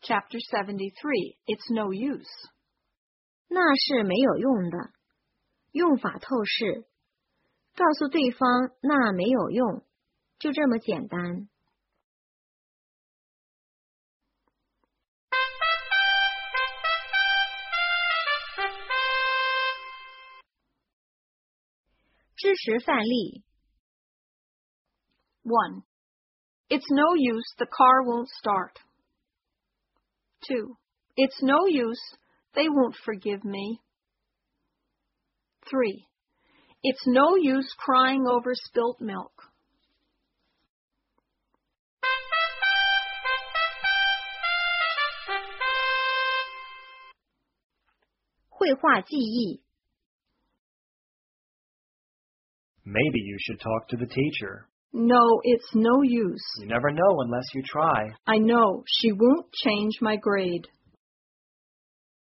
Chapter 73, It's no use. 那是没有用的。用法透视，告诉对方那没有用，就这么简单。知识范例 1. It's no use, the car won't start. 2. It's no use, they won't forgive me. 3. It's no use crying over spilt milk. 绘画记忆 Maybe you should talk to the teacher. No, it's no use. You never know unless you try. I know, she won't change my grade.